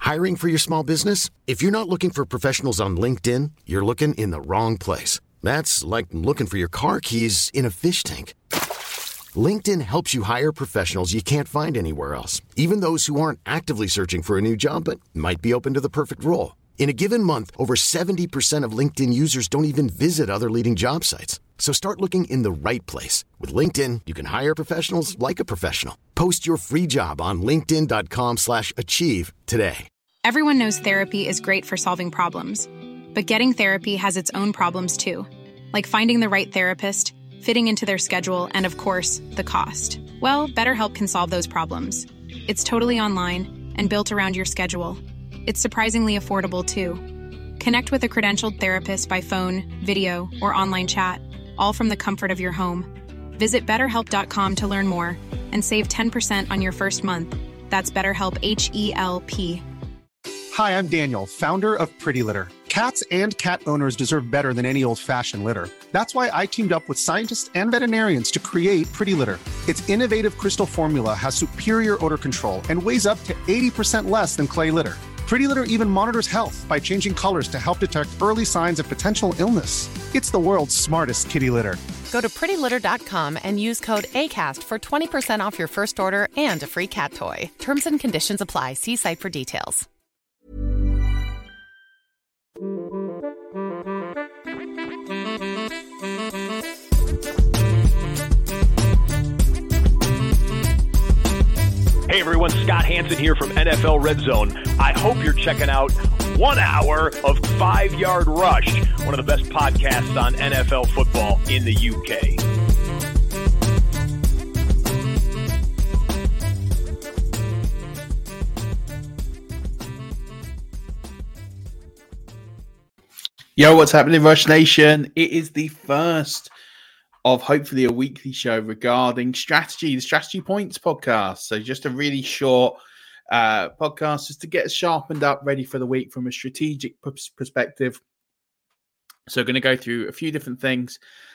Hiring for your small business? If you're not looking for professionals on LinkedIn, you're looking in the wrong place. That's like looking for your car keys in a fish tank. LinkedIn helps you hire professionals you can't find anywhere else, even those who aren't actively searching for a new job but might be open to the perfect role. In a given month, over 70% of LinkedIn users don't even visit other leading job sites. So start looking in the right place. With LinkedIn, you can hire professionals like a professional. Post your free job on linkedin.com/achieve today. Everyone knows therapy is great for solving problems, but getting therapy has its own problems too, like finding the right therapist, fitting into their schedule, and of course, the cost. Well, BetterHelp can solve those problems. It's totally online and built around your schedule. It's surprisingly affordable too. Connect with a credentialed therapist by phone, video, or online chat, all from the comfort of your home. Visit BetterHelp.com to learn more and save 10% on your first month. That's BetterHelp, H-E-L-P. Hi, I'm Daniel, founder of Pretty Litter. Cats and cat owners deserve better than any old-fashioned litter. That's why I teamed up with scientists and veterinarians to create Pretty Litter. Its innovative crystal formula has superior odor control and weighs up to 80% less than clay litter. Pretty Litter even monitors health by changing colors to help detect early signs of potential illness. It's the world's smartest kitty litter. Go to prettylitter.com and use code ACAST for 20% off your first order and a free cat toy. Terms and conditions apply. See site for details. Hey everyone, Scott Hansen here from NFL Red Zone. I hope you're checking out 1 hour of 5 Yard Rush, one of the best podcasts on NFL football in the UK. Yo, what's happening, Rush Nation? It is the first of hopefully a weekly show regarding strategy, the Strategy Points podcast. So just a really short podcast just to get us sharpened up, ready for the week from a strategic perspective. So going to go through a few different things.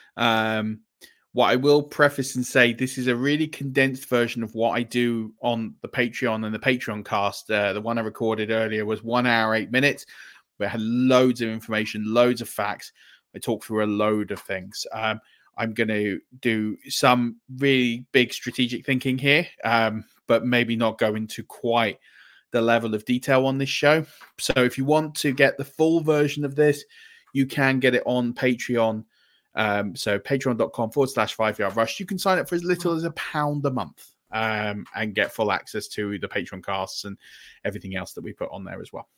What I will preface and say, this is a really condensed version of what I do on the Patreon and the Patreon cast. The one I recorded earlier was 1 hour, 8 minutes. We had loads of information, loads of facts. I talked through a load of things. I'm going to do some really big strategic thinking here, but maybe not go into quite the level of detail on this show. So if you want to get the full version of this, you can get it on Patreon. So patreon.com/5 Yard Rush. You can sign up for as little as £1 a month and get full access to the Patreon casts and everything else that we put on there as well.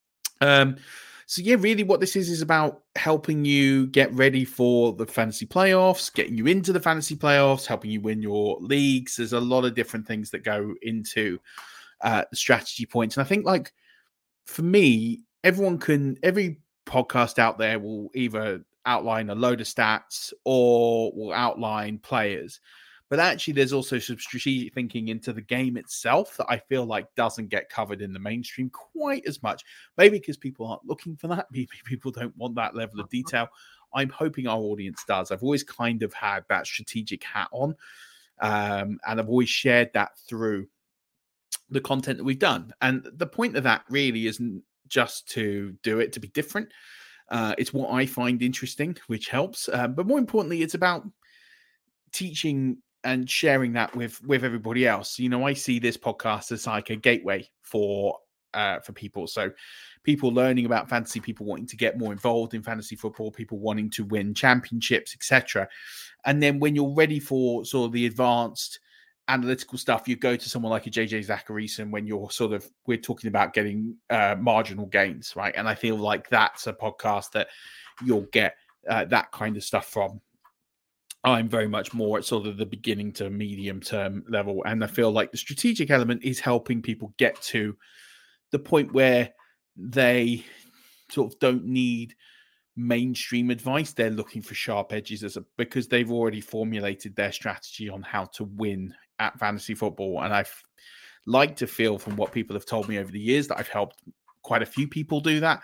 So yeah, really what this is about helping you get ready for the fantasy playoffs, getting you into the fantasy playoffs, helping you win your leagues. There's a lot of different things that go into the strategy points. And I think, like, for me, every podcast out there will either outline a load of stats or will outline players. But actually, there's also some strategic thinking into the game itself that I feel like doesn't get covered in the mainstream quite as much. Maybe because people aren't looking for that. Maybe people don't want that level of detail. I'm hoping our audience does. I've always kind of had that strategic hat on. And I've always shared that through the content that we've done. And the point of that really isn't just to do it to be different. It's what I find interesting, which helps. But more importantly, it's about teaching and sharing that with everybody else. You know, I see this podcast as like a gateway for people. So people learning about fantasy, people wanting to get more involved in fantasy football, people wanting to win championships, etc. And then when you're ready for sort of the advanced analytical stuff, you go to someone like a JJ Zachariason when we're talking about getting marginal gains, right? And I feel like that's a podcast that you'll get that kind of stuff from. I'm very much more at sort of the beginning to medium term level. And I feel like the strategic element is helping people get to the point where they sort of don't need mainstream advice. They're looking for sharp edges because they've already formulated their strategy on how to win at fantasy football. And I've like to feel from what people have told me over the years that I've helped quite a few people do that.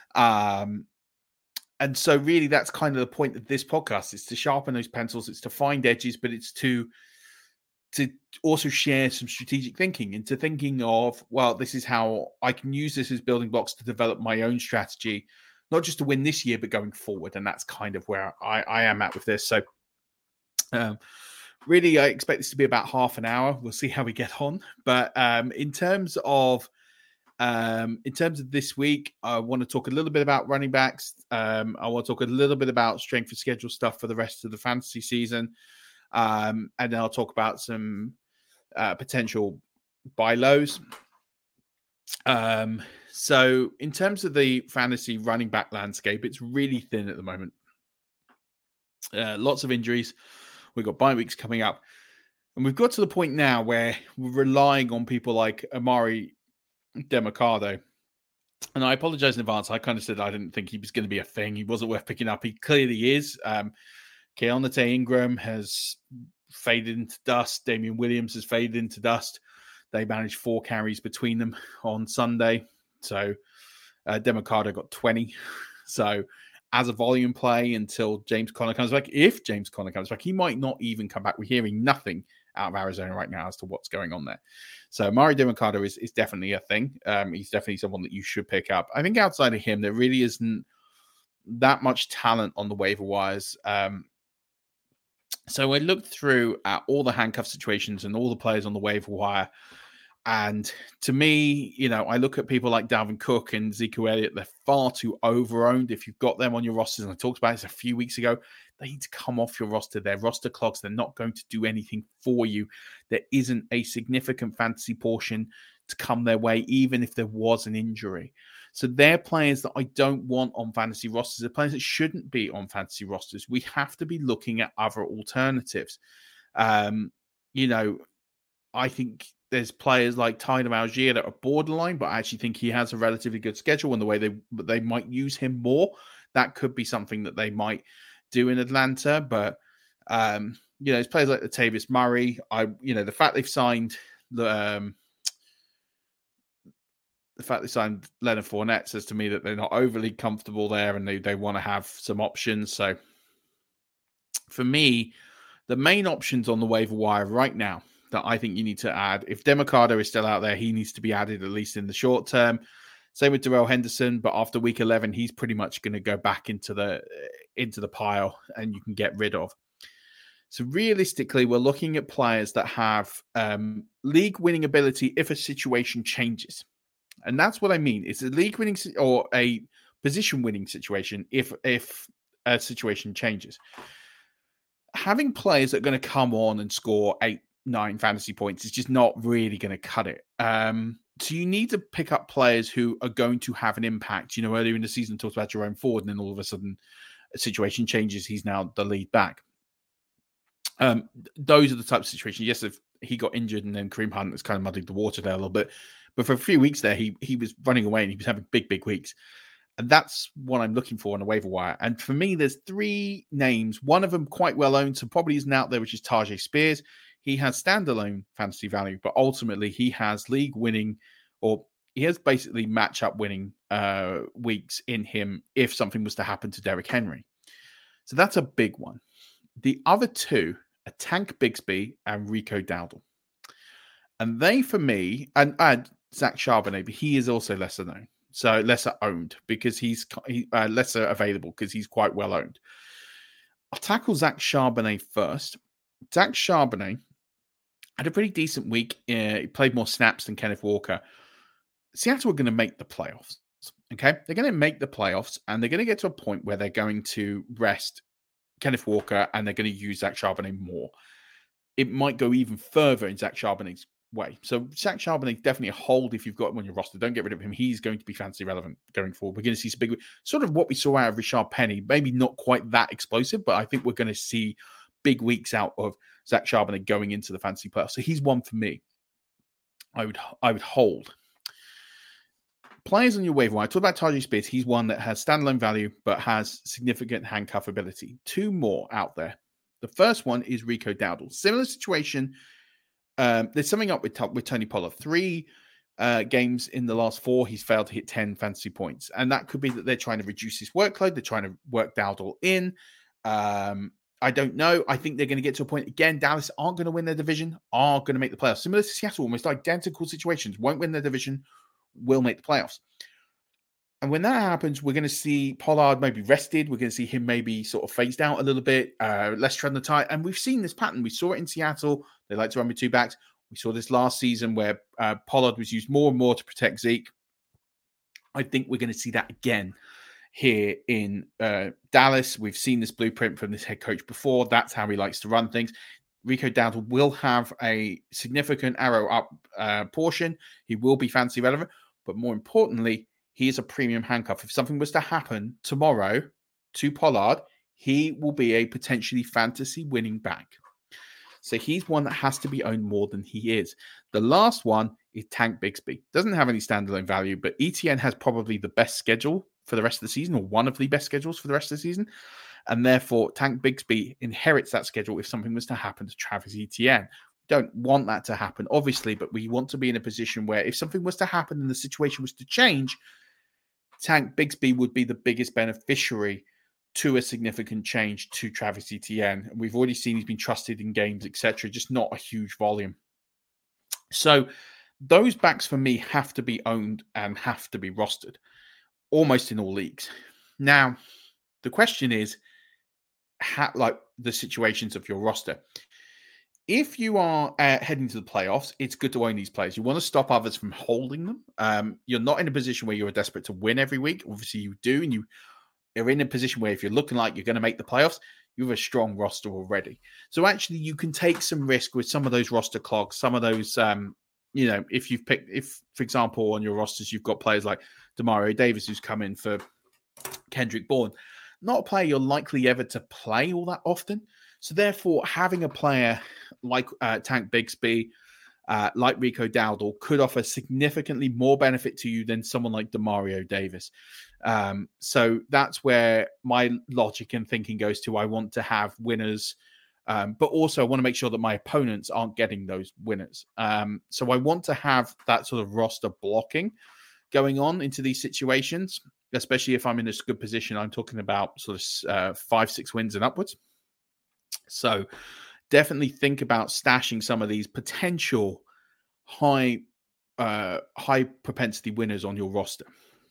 And so really that's kind of the point of this podcast. It's to sharpen those pencils. It's to find edges, but it's to to also share some strategic thinking into thinking of, well, this is how I can use this as building blocks to develop my own strategy, not just to win this year, but going forward. And that's kind of where I am at with this. So really, I expect this to be about half an hour. We'll see how we get on. But in terms of this week, I want to talk a little bit about running backs. I want to talk a little bit about strength of schedule stuff for the rest of the fantasy season. And then I'll talk about some potential buy lows. So in terms of the fantasy running back landscape, it's really thin at the moment. Lots of injuries. We've got bye weeks coming up. And we've got to the point now where we're relying on people like Amari Demercado. And I apologize in advance. I kind of said I didn't think he was going to be a thing. He wasn't worth picking up. He clearly is. Keontae Ingram has faded into dust. Damian Williams has faded into dust. They managed 4 carries between them on Sunday. So Demercado got 20. So as a volume play until James Conner comes back, if James Conner comes back, he might not even come back. We're hearing nothing out of Arizona right now as to what's going on there. So Amari Demercado is definitely a thing. He's definitely someone that you should pick up. I think outside of him, there really isn't that much talent on the waiver wires. So I looked through at all the handcuff situations and all the players on the waiver wire. And to me, you know, I look at people like Dalvin Cook and Ezekiel Elliott. They're far too over-owned. If you've got them on your rosters, and I talked about this a few weeks ago, they need to come off your roster. They're roster clogs. They're not going to do anything for you. There isn't a significant fantasy portion to come their way, even if there was an injury. So they're players that I don't want on fantasy rosters. They're players that shouldn't be on fantasy rosters. We have to be looking at other alternatives. You know, I think there's players like Tyler Algier that are borderline, but I actually think he has a relatively good schedule, and the way they might use him more, that could be something that they might do in Atlanta. But you know, there's players like Latavius Murray. The fact they've signed the fact they signed Leonard Fournette says to me that they're not overly comfortable there, and they want to have some options. So for me, the main options on the waiver wire right now that I think you need to add, if Demercado is still out there, he needs to be added at least in the short term. Same with Darrell Henderson, but after week 11, he's pretty much going to go back into the pile, and you can get rid of. So realistically, we're looking at players that have league winning ability if a situation changes. And that's what I mean. It's a league winning or a position winning situation if a situation changes. Having players that are going to come on and score 8-9 fantasy points is just not really going to cut it. So you need to pick up players who are going to have an impact. You know, earlier in the season, talked about Jerome Ford, and then all of a sudden a situation changes. He's now the lead back. Those are the types of situations. Yes, if he got injured and then Kareem Hunt has kind of muddied the water there a little bit. But for a few weeks there, he was running away and he was having big weeks. And that's what I'm looking for on a waiver wire. And for me, there's 3 names. One of them quite well owned, so probably isn't out there, which is Tajay Spears. He has standalone fantasy value, but ultimately he has league winning, or he has basically matchup winning weeks in him if something was to happen to Derrick Henry. So that's a big one. The other 2 are Tank Bigsby and Rico Dowdle. And they, for me, and Zach Charbonnet, but he is also lesser known. So lesser owned because he's lesser available because he's quite well owned. I'll tackle Zach Charbonnet first. Zach Charbonnet had a pretty decent week. He played more snaps than Kenneth Walker. Seattle are going to make the playoffs. Okay, they're going to make the playoffs, and they're going to get to a point where they're going to rest Kenneth Walker, and they're going to use Zach Charbonnet more. It might go even further in Zach Charbonnet's way. So Zach Charbonnet, definitely a hold if you've got him on your roster. Don't get rid of him. He's going to be fantasy relevant going forward. We're going to see some big, sort of what we saw out of Rashard Penny. Maybe not quite that explosive, but I think we're going to see big weeks out of Zach Charbonnet going into the fantasy playoffs. So he's one for me. I would hold. Players on your waiver wire. I talked about Tajay Spears. He's one that has standalone value, but has significant handcuff ability. 2 more out there. The first one is Rico Dowdle. Similar situation. There's something up with Tony Pollard. 3 games in the last 4, he's failed to hit 10 fantasy points. And that could be that they're trying to reduce his workload. They're trying to work Dowdle in. I don't know. I think they're going to get to a point again. Dallas aren't going to win their division, are going to make the playoffs. Similar to Seattle, almost identical situations. Won't win their division, will make the playoffs. And when that happens, we're going to see Pollard maybe rested. We're going to see him maybe sort of phased out a little bit, less tread on the tire. And we've seen this pattern. We saw it in Seattle. They like to run with two backs. We saw this last season where Pollard was used more and more to protect Zeke. I think we're going to see that again here in Dallas. We've seen this blueprint from this head coach before. That's how he likes to run things. Rico Dowdle will have a significant arrow up portion. He will be fantasy relevant. But more importantly, he is a premium handcuff. If something was to happen tomorrow to Pollard, he will be a potentially fantasy winning back. So he's one that has to be owned more than he is. The last one is Tank Bigsby. Doesn't have any standalone value, but ETN has probably the best schedule for the rest of the season, or one of the best schedules for the rest of the season. And therefore, Tank Bigsby inherits that schedule if something was to happen to Travis Etienne. Don't want that to happen, obviously, but we want to be in a position where if something was to happen and the situation was to change, Tank Bigsby would be the biggest beneficiary to a significant change to Travis Etienne. And we've already seen he's been trusted in games, etc., just not a huge volume. So those backs for me have to be owned and have to be rostered almost in all leagues. Now, the question is, like the situations of your roster. If you are heading to the playoffs, it's good to own these players. You want to stop others from holding them. You're not in a position where you're desperate to win every week. Obviously, you do, and you are in a position where if you're looking like you're going to make the playoffs, you have a strong roster already. So actually, you can take some risk with some of those roster clogs, some of those, if, for example, on your rosters, you've got players like Demario Davis, who's come in for Kendrick Bourne, not a player you're likely ever to play all that often. So therefore, having a player like Tank Bigsby, like Rico Dowdle, could offer significantly more benefit to you than someone like Demario Davis. So that's where my logic and thinking goes to. I want to have winners, but also I want to make sure that my opponents aren't getting those winners. So I want to have that sort of roster blocking going on into these situations, especially if I'm in a good position. I'm talking about sort of 5-6 wins and upwards. So definitely think about stashing some of these potential high propensity winners on your roster.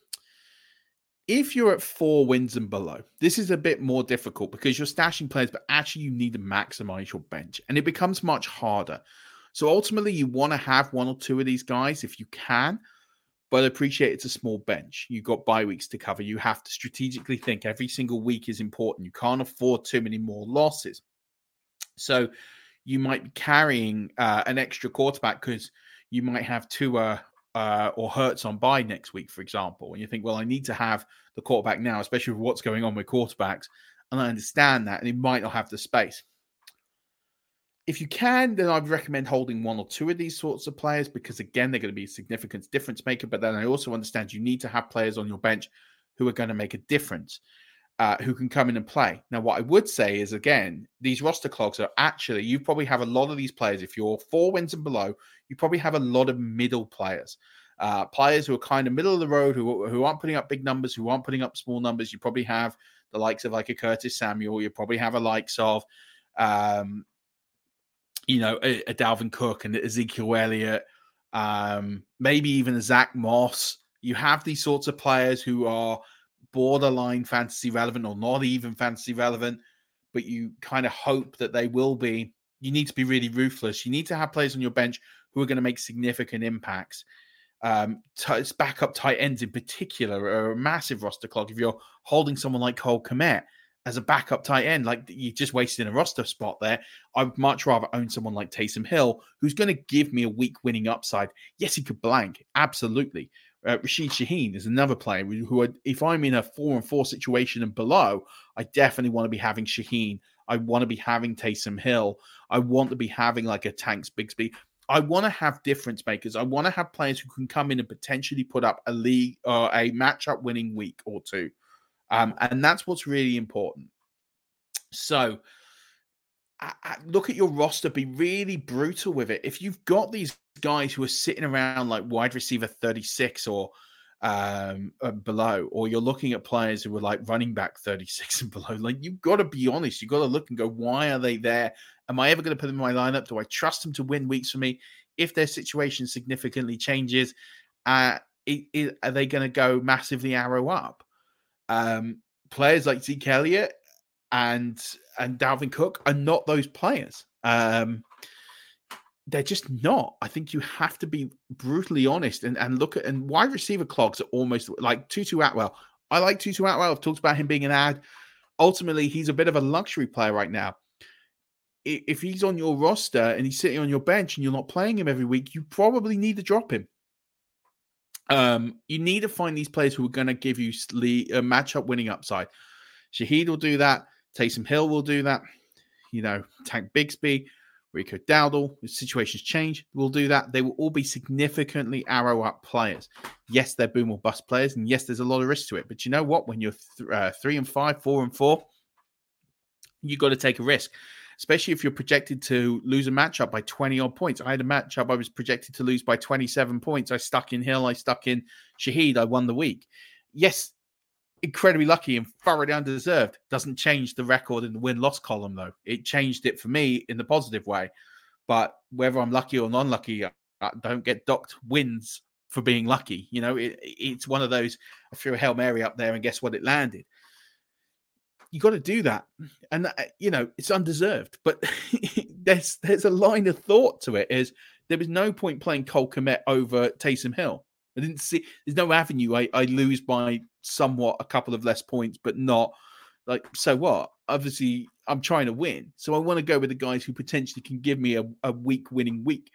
If you're at 4 wins and below, this is a bit more difficult because you're stashing players, but actually you need to maximize your bench, and it becomes much harder. So ultimately, you want to have 1 or 2 of these guys if you can, but appreciate it's a small bench. You've got bye weeks to cover. You have to strategically think every single week is important. You can't afford too many more losses. So you might be carrying an extra quarterback because you might have Tua or Hurts on bye next week, for example. And you think, well, I need to have the quarterback now, especially with what's going on with quarterbacks. And I understand that. And it might not have the space. If you can, then I'd recommend holding 1 or 2 of these sorts of players because, again, they're going to be a significant difference maker. But then I also understand you need to have players on your bench who are going to make a difference. Who can come in and play. Now, what I would say is, again, these roster clogs are actually, you probably have a lot of these players. If you're 4 wins and below, you probably have a lot of middle players. Players who are kind of middle of the road, who aren't putting up big numbers, who aren't putting up small numbers. You probably have the likes of like a Curtis Samuel. You probably have a likes of, a Dalvin Cook and Ezekiel Elliott, maybe even a Zach Moss. You have these sorts of players who are borderline fantasy relevant or not even fantasy relevant, but you kind of hope that they will be. You need to be really ruthless. You need to have players on your bench who are going to make significant impacts. Backup tight ends in particular are a massive roster clog. If you're holding someone like Cole Kmet as a backup tight end, like you're just wasting a roster spot there. I'd much rather own someone like Taysom Hill, who's going to give me a week winning upside. Yes, he could blank. Absolutely. Rashid Shaheen is another player who, if I'm in a 4-4 situation and below, I definitely want to be having Shaheen. I want to be having Taysom Hill. I want to be having like a Tanks Bigsby. I want to have difference makers. I want to have players who can come in and potentially put up a league or a matchup winning week or 2. And that's what's really important. So look at your roster, be really brutal with it. If you've got these guys who are sitting around like wide receiver 36 or below, or you're looking at players who were like running back 36 and below. Like, you've got to be honest. You've got to look and go, why are they there? Am I ever going to put them in my lineup? Do I trust them to win weeks for me? If their situation significantly changes, are they going to go massively arrow up? Players like Zeke Elliott and Dalvin Cook are not those players. They're just not. I think you have to be brutally honest and look at, and wide receiver clogs are almost like Tutu Atwell. I like Tutu Atwell. I've talked about him being an ad. Ultimately, he's a bit of a luxury player right now. If he's on your roster and he's sitting on your bench and you're not playing him every week, you probably need to drop him. You need to find these players who are going to give you a matchup winning upside. Shaheed will do that. Taysom Hill will do that. Tank Bigsby, Rico Dowdle, if situations change, will do that. They will all be significantly arrow up players. Yes, they're boom or bust players, and yes, there's a lot of risk to it. But you know what? When you're 3-5, 4-4, you got to take a risk, especially if you're projected to lose a matchup by 20 odd points. I had a matchup I was projected to lose by 27 points. I stuck in Hill, I stuck in Shaheed, I won the week. Yes, incredibly lucky and thoroughly undeserved. Doesn't change the record in the win-loss column, though. It changed it for me in the positive way. But whether I'm lucky or non-lucky, I don't get docked wins for being lucky. It's one of those, I threw a Hail Mary up there and guess what? It landed. You got to do that. And, it's undeserved. But there's a line of thought to it, is there was no point playing Cole Kmet over Taysom Hill. I didn't see, there's no avenue. I lose by somewhat a couple of less points, but not like, so what? Obviously, I'm trying to win. So I want to go with the guys who potentially can give me a week winning week.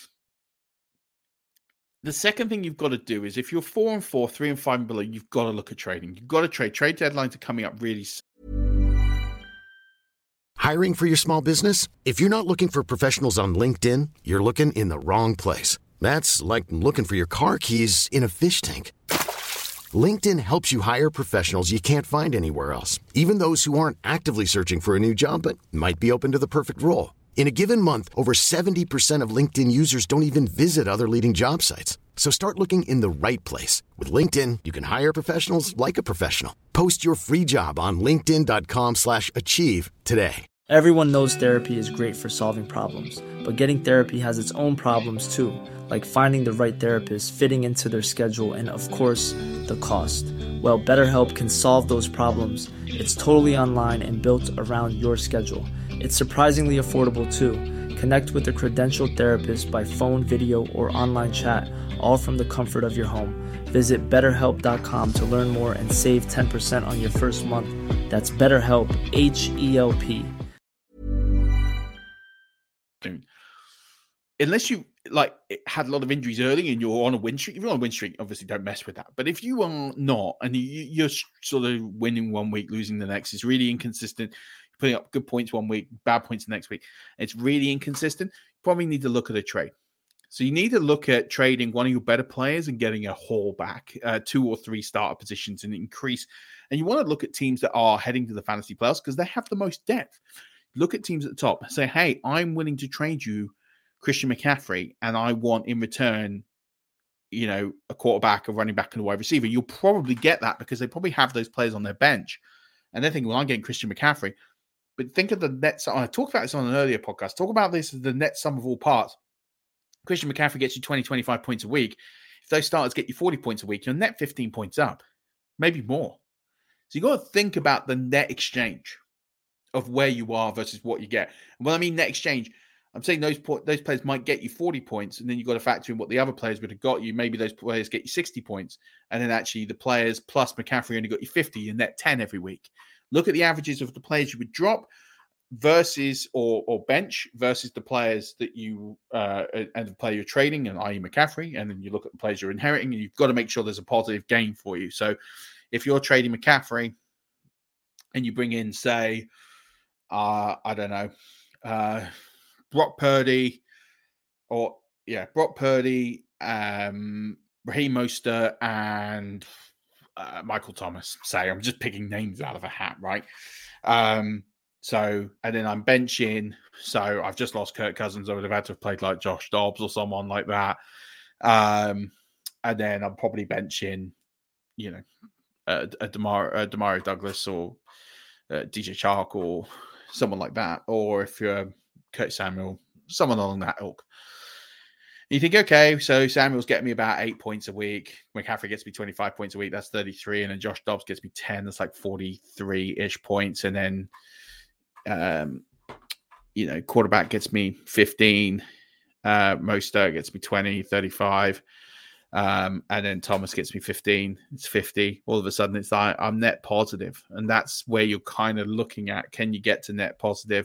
The second thing you've got to do is if you're 4-4, 3-5 and below, you've got to look at trading. You've got to trade. Trade deadlines are coming up really soon. Hiring for your small business? If you're not looking for professionals on LinkedIn, you're looking in the wrong place. That's like looking for your car keys in a fish tank. LinkedIn helps you hire professionals you can't find anywhere else, even those who aren't actively searching for a new job but might be open to the perfect role. In a given month, over 70% of LinkedIn users don't even visit other leading job sites. So start looking in the right place. With LinkedIn, you can hire professionals like a professional. Post your free job on linkedin.com/achieve today. Everyone knows therapy is great for solving problems, but getting therapy has its own problems too, like finding the right therapist, fitting into their schedule, and of course, the cost. Well, BetterHelp can solve those problems. It's totally online and built around your schedule. It's surprisingly affordable too. Connect with a credentialed therapist by phone, video, or online chat, all from the comfort of your home. Visit BetterHelp.com to learn more and save 10% on your first month. That's BetterHelp, H-E-L-P. Unless you had a lot of injuries early and you're on a win streak, if you're on a win streak, obviously don't mess with that. But if you are not, and you're sort of winning one week, losing the next, it's really inconsistent. You're putting up good points one week, bad points the next week. It's really inconsistent. You probably need to look at a trade. So you need to look at trading one of your better players and getting a haul back, 2 or 3 starter positions and increase. And you want to look at teams that are heading to the fantasy playoffs because they have the most depth. Look at teams at the top. Say, hey, I'm willing to trade you Christian McCaffrey, and I want in return, a quarterback, a running back, and a wide receiver. You'll probably get that because they probably have those players on their bench. And they're thinking, well, I'm getting Christian McCaffrey. But think of the net sum. I talked about this on an earlier podcast. Talk about this as the net sum of all parts. Christian McCaffrey gets you 20, 25 points a week. If those starters get you 40 points a week, you're net 15 points up, maybe more. So you got to think about the net exchange of where you are versus what you get. And when I mean net exchange, I'm saying those players might get you 40 points, and then you've got to factor in what the other players would have got you. Maybe those players get you 60 points, and then actually the players plus McCaffrey only got you 50, and net 10 every week. Look at the averages of the players you would drop versus or bench versus the players that you and the player you're trading, and i.e. McCaffrey, and then you look at the players you're inheriting, and you've got to make sure there's a positive gain for you. So if you're trading McCaffrey and you bring in, say, I don't know, Brock Purdy, Raheem Mostert, and Michael Thomas. Say, I'm just picking names out of a hat, right? And then I'm benching. So I've just lost Kirk Cousins. I would have had to have played like Josh Dobbs or someone like that. And then I'm probably benching a Demario Douglas or DJ Chark or someone like that, or if you're Curtis Samuel, someone along that ilk. You think, okay, so Samuel's getting me about 8 points a week. McCaffrey gets me 25 points a week. That's 33. And then Josh Dobbs gets me 10. That's like 43-ish points. And then, quarterback gets me 15. Mostert gets me 20, 35. And then Thomas gets me 15. It's 50. All of a sudden, it's like I'm net positive. And that's where you're kind of looking at, can you get to net positive?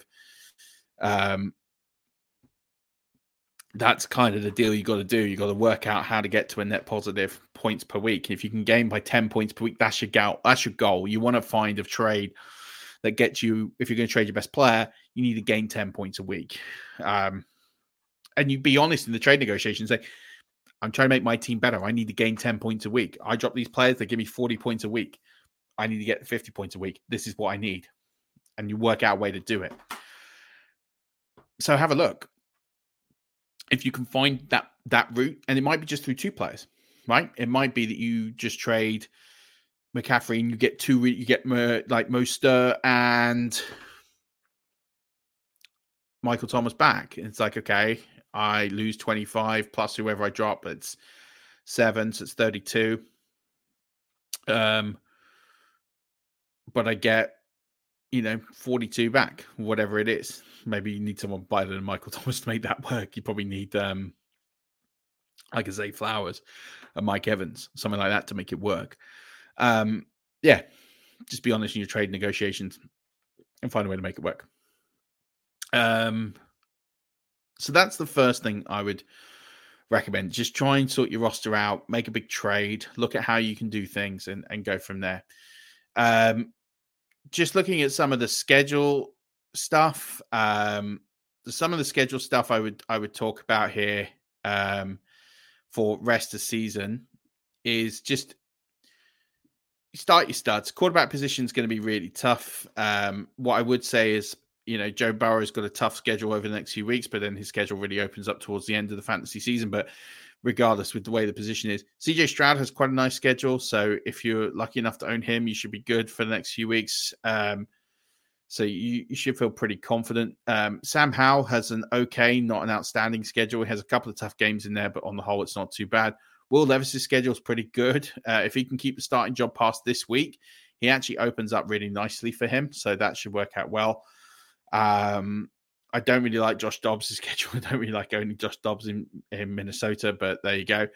That's kind of the deal you got to do. You got to work out how to get to a net positive points per week. If you can gain by 10 points per week, that's your goal. That's your goal. You want to find a trade that gets you, if you're going to trade your best player, you need to gain 10 points a week. And you be honest in the trade negotiations. Say, I'm trying to make my team better. I need to gain 10 points a week. I drop these players, they give me 40 points a week. I need to get 50 points a week. This is what I need. And you work out a way to do it. So have a look. If you can find that route, and it might be just through two players, right? It might be that you just trade McCaffrey and you get like Mostert and Michael Thomas back. It's like, okay, I lose 25 plus whoever I drop. It's 7, so it's 32. But I get, 42 back, whatever it is. Maybe you need someone better than Michael Thomas to make that work. You probably need like a Zay Flowers and Mike Evans, something like that to make it work. Just be honest in your trade negotiations and find a way to make it work. So that's the first thing I would recommend. Just try and sort your roster out, make a big trade, look at how you can do things and go from there. Just looking at some of the schedule stuff, some of the schedule stuff I would talk about here for rest of season is just start your studs. Quarterback position is going to be really tough. What I would say is, Joe Burrow's got a tough schedule over the next few weeks, but then his schedule really opens up towards the end of the fantasy season. But regardless, with the way the position is, CJ Stroud has quite a nice schedule. So if you're lucky enough to own him, you should be good for the next few weeks. So you should feel pretty confident. Sam Howell has an okay, not an outstanding schedule. He has a couple of tough games in there, but on the whole, it's not too bad. Will Levis's schedule is pretty good. If he can keep the starting job past this week, he actually opens up really nicely for him. So that should work out well. I don't really like Josh Dobbs' schedule. I don't really like owning Josh Dobbs in Minnesota, but there you go.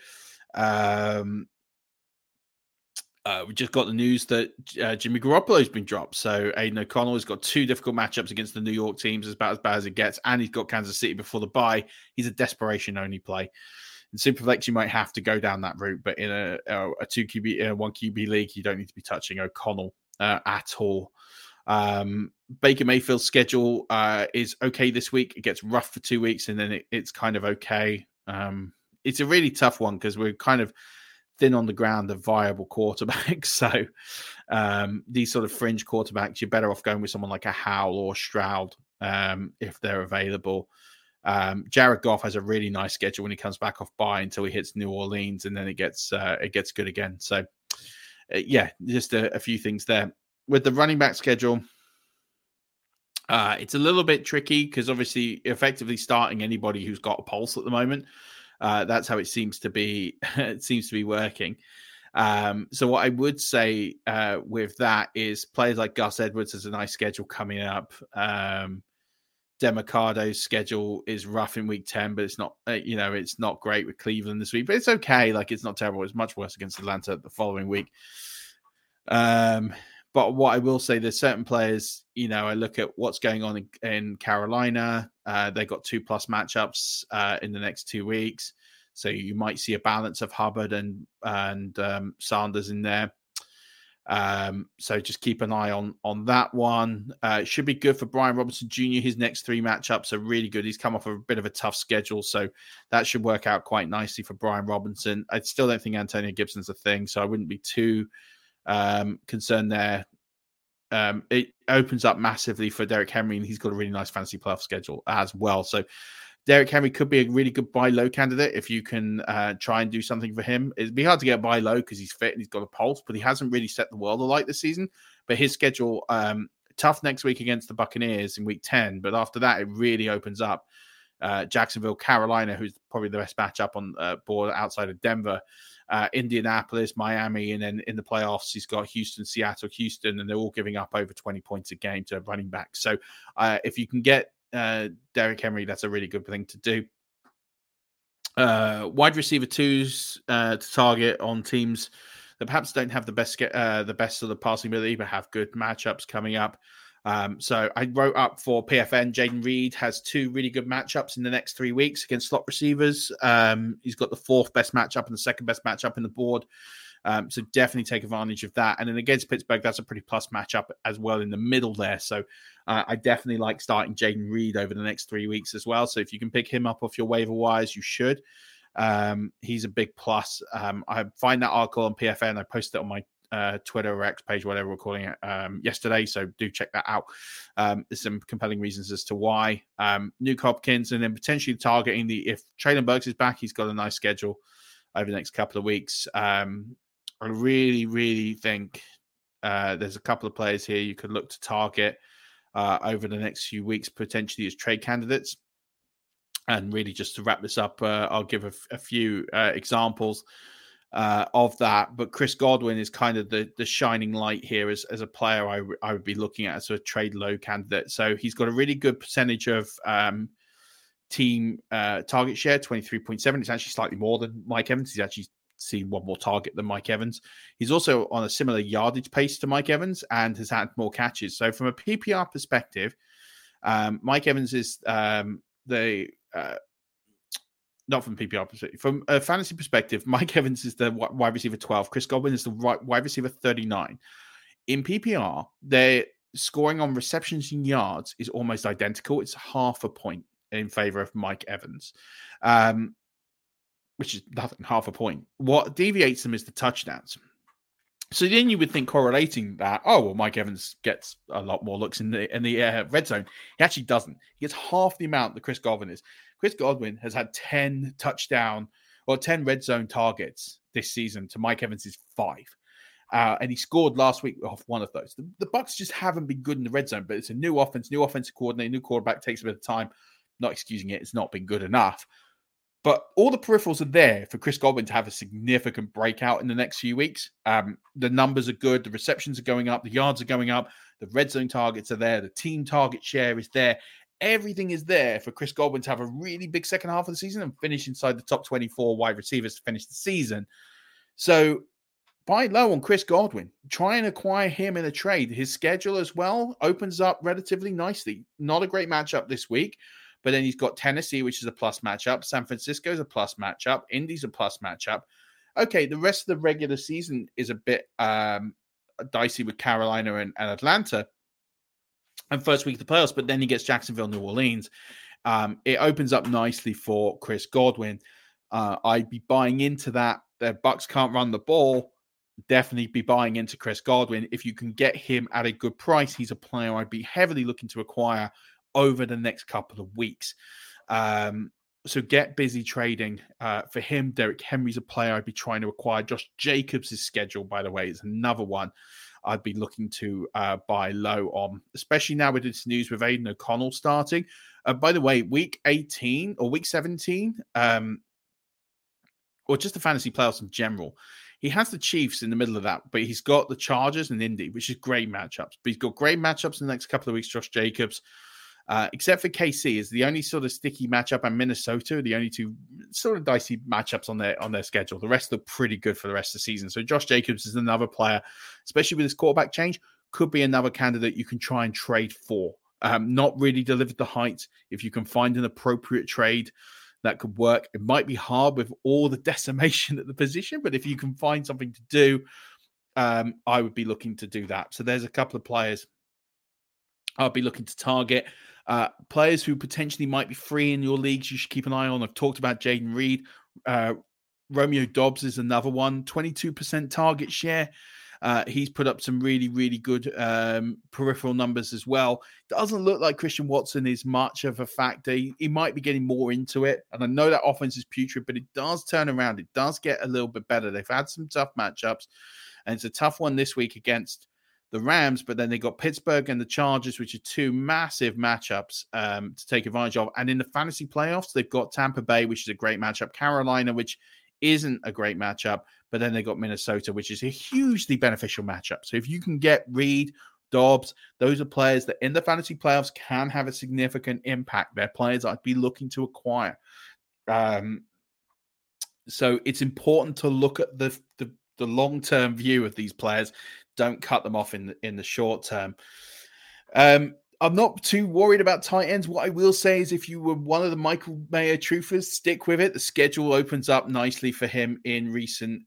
We just got the news that Jimmy Garoppolo's been dropped. So Aiden O'Connell has got 2 difficult matchups against the New York teams, about as bad as it gets. And he's got Kansas City before the bye. He's a desperation only play. In Superflex, you might have to go down that route, but in a 2 QB, in a 1 QB league, you don't need to be touching O'Connell at all. Baker Mayfield's schedule is okay this week. It gets rough for 2 weeks, and then it's kind of okay. It's a really tough one because we're kind of thin on the ground of viable quarterbacks. So these sort of fringe quarterbacks, you're better off going with someone like a Howell or Stroud if they're available. Jared Goff has a really nice schedule when he comes back off bye until he hits New Orleans, and then it gets good again. So just a few things there. With the running back schedule, it's a little bit tricky because obviously effectively starting anybody who's got a pulse at the moment. That's how it seems to be. It seems to be working. So what I would say with that is players like Gus Edwards has a nice schedule coming up. Demicardo's schedule is rough in week 10, but it's not, it's not great with Cleveland this week, but it's okay. Like, it's not terrible. It's much worse against Atlanta the following week. But what I will say, there's certain players, I look at what's going on in Carolina. They got 2+ matchups in the next 2 weeks. So you might see a balance of Hubbard and Sanders in there. So just keep an eye on that one. It should be good for Brian Robinson Jr. His next 3 matchups are really good. He's come off a bit of a tough schedule, so that should work out quite nicely for Brian Robinson. I still don't think Antonio Gibson's a thing, so I wouldn't be too concerned there. It opens up massively for Derrick Henry, and he's got a really nice fantasy playoff schedule as well. So Derrick Henry could be a really good buy low candidate if you can try and do something for him. It'd be hard to get buy low because he's fit and he's got a pulse, but he hasn't really set the world alight this season. But his schedule, tough next week against the Buccaneers in week 10. But after that, it really opens up. Jacksonville, Carolina, who's probably the best matchup on board outside of Denver, Indianapolis, Miami, and then in the playoffs, he's got Houston, Seattle, Houston, and they're all giving up over 20 points a game to running back. So if you can get Derrick Henry, that's a really good thing to do. Wide receiver twos to target on teams that perhaps don't have the best sort of passing ability, but have good matchups coming up. So I wrote up for PFN. Jayden Reed has 2 really good matchups in the next 3 weeks against slot receivers. He's got the 4th best matchup and the 2nd best matchup in the board. So definitely take advantage of that. And then against Pittsburgh, that's a pretty plus matchup as well in the middle there. So I definitely like starting Jayden Reed over the next 3 weeks as well. So if you can pick him up off your waiver wires, you should. He's a big plus. I find that article on PFN. I posted it on my Twitter or X page, whatever we're calling it, yesterday. So do check that out. There's some compelling reasons as to why. Nuke Hopkins, and then potentially targeting if Treylon Burks is back, he's got a nice schedule over the next couple of weeks. I really, really think there's a couple of players here you could look to target over the next few weeks, potentially as trade candidates. And really, just to wrap this up, I'll give a few examples of that. But Chris Godwin is kind of the shining light here as a player I would be looking at as a trade low candidate. So he's got a really good percentage of team target share, 23.7. It's actually slightly more than Mike Evans. He's actually seen one more target than Mike Evans. He's also on a similar yardage pace to Mike Evans and has had more catches. So from a PPR perspective, Mike Evans is not from PPR perspective. From a fantasy perspective, Mike Evans is the wide receiver 12. Chris Godwin is the wide receiver 39. In PPR, their scoring on receptions and yards is almost identical. It's half a point in favor of Mike Evans, which is nothing, half a point. What deviates them is the touchdowns. So then you would think correlating that, Mike Evans gets a lot more looks in the red zone. He actually doesn't. He gets half the amount that Chris Godwin is. Chris Godwin has had 10 red zone targets this season to Mike Evans' 5. And he scored last week off one of those. The Bucs just haven't been good in the red zone, but it's a new offense, new offensive coordinator, new quarterback, takes a bit of time. Not excusing it. It's not been good enough. But all the peripherals are there for Chris Godwin to have a significant breakout in the next few weeks. The numbers are good. The receptions are going up. The yards are going up. The red zone targets are there. The team target share is there. Everything is there for Chris Godwin to have a really big second half of the season and finish inside the top 24 wide receivers to finish the season. So buy low on Chris Godwin. Try and acquire him in a trade. His schedule as well opens up relatively nicely. Not a great matchup this week. But then he's got Tennessee, which is a plus matchup. San Francisco is a plus matchup. Indy's a plus matchup. Okay, the rest of the regular season is a bit dicey with Carolina and Atlanta. And first week of the playoffs, but then he gets Jacksonville, New Orleans. It opens up nicely for Chris Godwin. I'd be buying into that. The Bucs can't run the ball. Definitely be buying into Chris Godwin. If you can get him at a good price, he's a player I'd be heavily looking to acquire over the next couple of weeks. So get busy trading for him. Derrick Henry's a player I'd be trying to acquire. Josh Jacobs' schedule, by the way, is another one I'd be looking to buy low on, especially now with this news with Aiden O'Connell starting. By the way, week 18 or week 17, or just the fantasy playoffs in general, he has the Chiefs in the middle of that, but he's got the Chargers and Indy, which is great matchups. But he's got great matchups in the next couple of weeks, Josh Jacobs. Except for KC is the only sort of sticky matchup, and Minnesota, the only two sort of dicey matchups on their schedule. The rest look pretty good for the rest of the season. So Josh Jacobs is another player, especially with his quarterback change, could be another candidate you can try and trade for. Not really delivered the heights. If you can find an appropriate trade that could work, it might be hard with all the decimation at the position, but if you can find something to do, I would be looking to do that. So there's a couple of players I'll be looking to target. Players who potentially might be free in your leagues you should keep an eye on. I've talked about Jayden Reed. Romeo Doubs is another one. 22% target share. He's put up some really, really good peripheral numbers as well. Doesn't look like Christian Watson is much of a factor. He might be getting more into it. And I know that offense is putrid, but it does turn around. It does get a little bit better. They've had some tough matchups. And it's a tough one this week against the Rams, but then they got Pittsburgh and the Chargers, which are two massive matchups to take advantage of. And in the fantasy playoffs, they've got Tampa Bay, which is a great matchup, Carolina, which isn't a great matchup, but then they got Minnesota, which is a hugely beneficial matchup. So if you can get Reed, Dobbs, those are players that in the fantasy playoffs can have a significant impact. They're players I'd be looking to acquire. So it's important to look at the long-term view of these players. Don't cut them off in the short term. I'm not too worried about tight ends. What I will say is if you were one of the Michael Mayer truthers, stick with it. The schedule opens up nicely for him in recent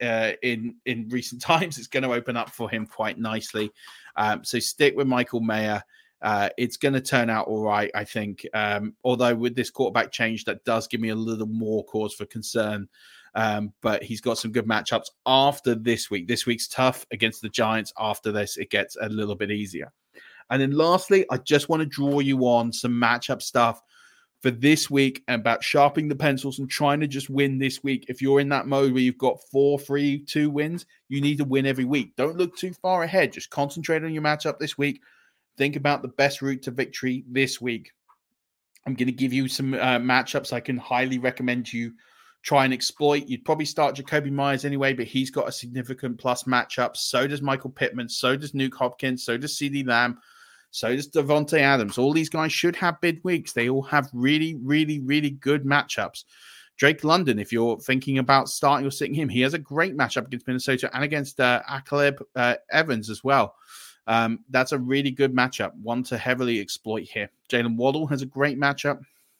times. It's going to open up for him quite nicely. So stick with Michael Mayer. It's going to turn out all right, I think. Although with this quarterback change, that does give me a little more cause for concern. But he's got some good matchups after this week. This week's tough against the Giants. After this, it gets a little bit easier. And then lastly, I just want to draw you on some matchup stuff for this week and about sharpening the pencils and trying to just win this week. If you're in that mode where you've got 4, 3, 2 wins, you need to win every week. Don't look too far ahead. Just concentrate on your matchup this week. Think about the best route to victory this week. I'm going to give you some matchups I can highly recommend you try and exploit. You'd probably start Jacoby Myers anyway, but he's got a significant plus matchup. So does Michael Pittman. So does Nuke Hopkins. So does CeeDee Lamb. So does Devontae Adams. All these guys should have big weeks. They all have really, really, really good matchups. Drake London, if you're thinking about starting or sitting him, he has a great matchup against Minnesota and against Caleb Evans as well. That's a really good matchup, one to heavily exploit here. Jalen Waddle has a great matchup.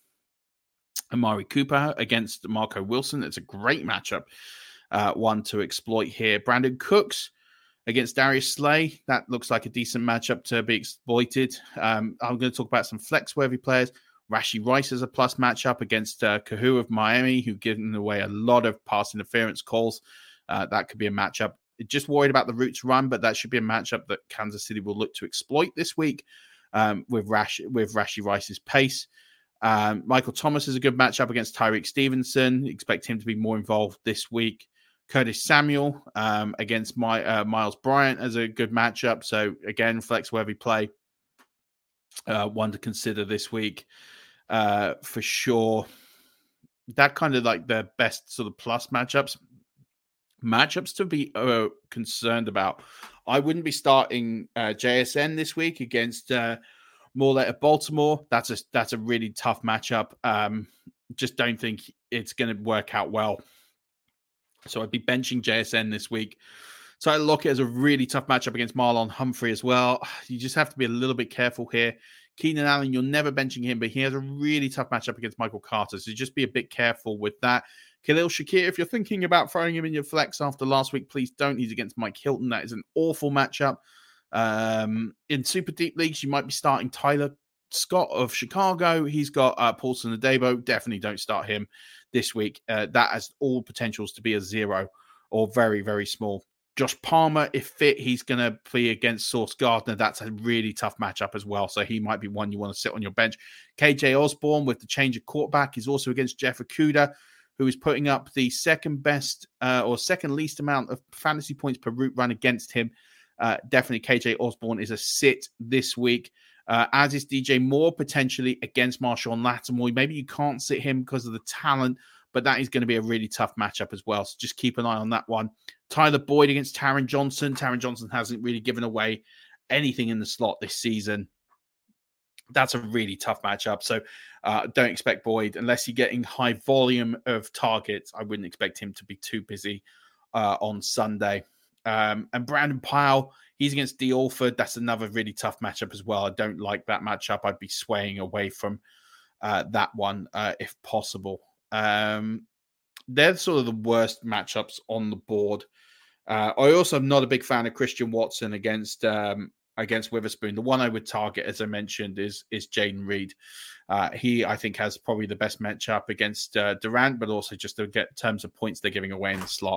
Amari Cooper against Marco Wilson. It's a great matchup, one to exploit here. Brandon Cooks against Darius Slay. That looks like a decent matchup to be exploited. I'm going to talk about some flex-worthy players. Rashee Rice has a plus matchup against Kahu of Miami, who've given away a lot of pass interference calls. That could be a matchup. Just worried about the routes run, but that should be a matchup that Kansas City will look to exploit this week with Rashee Rice's pace. Michael Thomas is a good matchup against Tyreek Stevenson. Expect him to be more involved this week. Curtis Samuel against Miles Bryant as a good matchup. So again, flex-worthy play. One to consider this week for sure. That kind of like the best sort of plus matchups. Matchups to be concerned about. I wouldn't be starting JSN this week against Morlett of Baltimore. That's a really tough matchup. Just don't think it's going to work out well. So I'd be benching JSN this week. So I look at it as a really tough matchup against Marlon Humphrey as well. You just have to be a little bit careful here. Keenan Allen, you're never benching him, but he has a really tough matchup against Michael Carter. So just be a bit careful with that. Khalil Shakir, if you're thinking about throwing him in your flex after last week, please don't. He's against Mike Hilton. That is an awful matchup. In super deep leagues, you might be starting Tyler Scott of Chicago. He's got Paulson Adebo. Definitely don't start him this week. That has all potentials to be a 0 or very, very small. Josh Palmer, if fit, he's going to be against Sauce Gardner. That's a really tough matchup as well. So he might be one you want to sit on your bench. KJ Osborne with the change of quarterback is also against Jeff Okudah, who is putting up the second best or second least amount of fantasy points per route run against him. Definitely KJ Osborne is a sit this week, as is DJ Moore potentially against Marshawn Lattimore. Maybe you can't sit him because of the talent, but that is going to be a really tough matchup as well. So just keep an eye on that one. Tyler Boyd against Taron Johnson. Taron Johnson hasn't really given away anything in the slot this season. That's a really tough matchup. So don't expect Boyd, unless you're getting high volume of targets. I wouldn't expect him to be too busy on Sunday. And Brandon Powell, he's against D. Alford. That's another really tough matchup as well. I don't like that matchup. I'd be swaying away from that one if possible. They're sort of the worst matchups on the board. I also am not a big fan of Christian Watson against Witherspoon. The one I would target, as I mentioned, is Jaden Reed. He, I think, has probably the best matchup against Durant, but also just to get in terms of points they're giving away in the slot.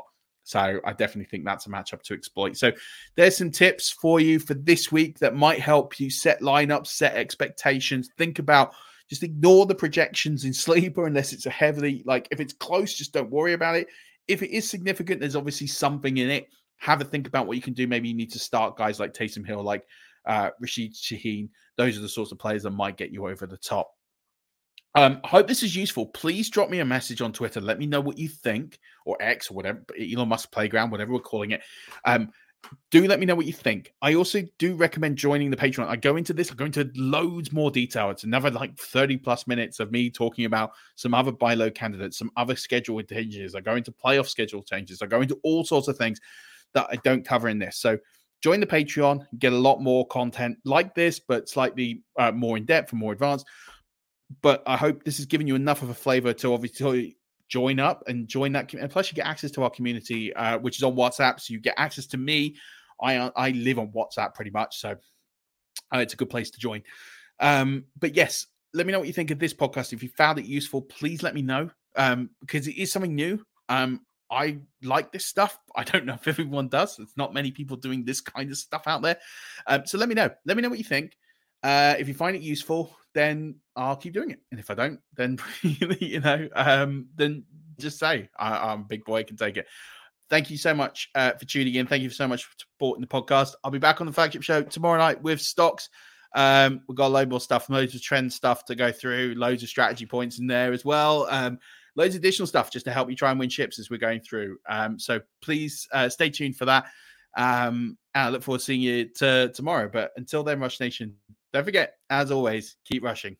So I definitely think that's a matchup to exploit. So there's some tips for you for this week that might help you set lineups, set expectations. Think about, just ignore the projections in Sleeper unless it's a heavily, like if it's close, just don't worry about it. If it is significant, there's obviously something in it. Have a think about what you can do. Maybe you need to start guys like Taysom Hill, like Rashid Shaheed. Those are the sorts of players that might get you over the top. I hope this is useful. Please drop me a message on Twitter. Let me know what you think, or X, or whatever, Elon Musk Playground, whatever we're calling it. Do let me know what you think. I also do recommend joining the Patreon. I go into loads more detail. It's another like 30 plus minutes of me talking about some other buy low candidates, some other schedule changes. I go into playoff schedule changes. I go into all sorts of things that I don't cover in this. So join the Patreon, get a lot more content like this, but slightly more in depth and more advanced. But I hope this has given you enough of a flavor to obviously join up and join that. And plus, you get access to our community, which is on WhatsApp. So you get access to me. I live on WhatsApp pretty much. So it's a good place to join. But yes, let me know what you think of this podcast. If you found it useful, please let me know, because it is something new. I like this stuff. I don't know if everyone does. There's not many people doing this kind of stuff out there. So let me know. Let me know what you think. If you find it useful, then I'll keep doing it. And if I don't, then, then just say, I'm a big boy, I can take it. Thank you so much for tuning in. Thank you so much for supporting the podcast. I'll be back on the flagship show tomorrow night with stocks. We've got a load more stuff, loads of trend stuff to go through, loads of strategy points in there as well. Loads of additional stuff just to help you try and win chips as we're going through. So please stay tuned for that. And I look forward to seeing you tomorrow. But until then, Rush Nation, don't forget, as always, keep rushing.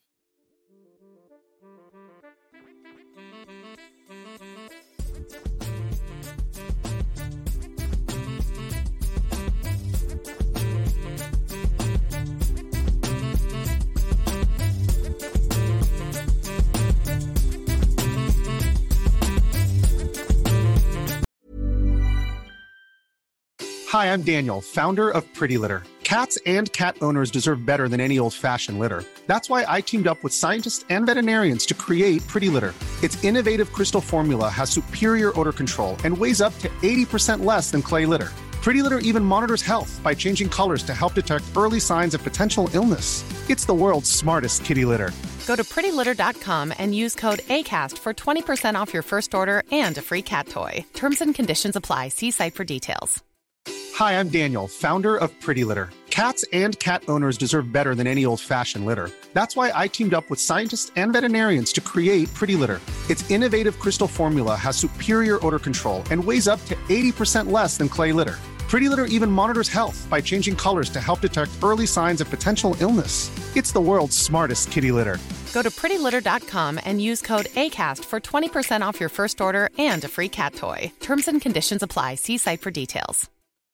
Hi, I'm Daniel, founder of Pretty Litter. Cats and cat owners deserve better than any old-fashioned litter. That's why I teamed up with scientists and veterinarians to create Pretty Litter. Its innovative crystal formula has superior odor control and weighs up to 80% less than clay litter. Pretty Litter even monitors health by changing colors to help detect early signs of potential illness. It's the world's smartest kitty litter. Go to prettylitter.com and use code ACAST for 20% off your first order and a free cat toy. Terms and conditions apply. See site for details. Hi, I'm Daniel, founder of Pretty Litter. Cats and cat owners deserve better than any old-fashioned litter. That's why I teamed up with scientists and veterinarians to create Pretty Litter. Its innovative crystal formula has superior odor control and weighs up to 80% less than clay litter. Pretty Litter even monitors health by changing colors to help detect early signs of potential illness. It's the world's smartest kitty litter. Go to prettylitter.com and use code ACAST for 20% off your first order and a free cat toy. Terms and conditions apply. See site for details.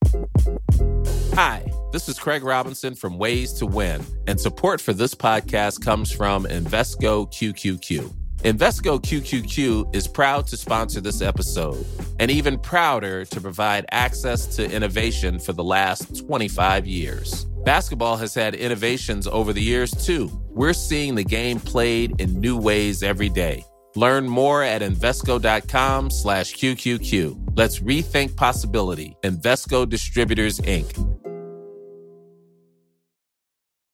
Hi, this is Craig Robinson from Ways to Win, and support for this podcast comes from Invesco QQQ. Invesco QQQ is proud to sponsor this episode, and even prouder to provide access to innovation for the last 25 years. Basketball has had innovations over the years, too. We're seeing the game played in new ways every day. Learn more at Invesco.com/QQQ. Let's rethink possibility. Invesco Distributors, Inc.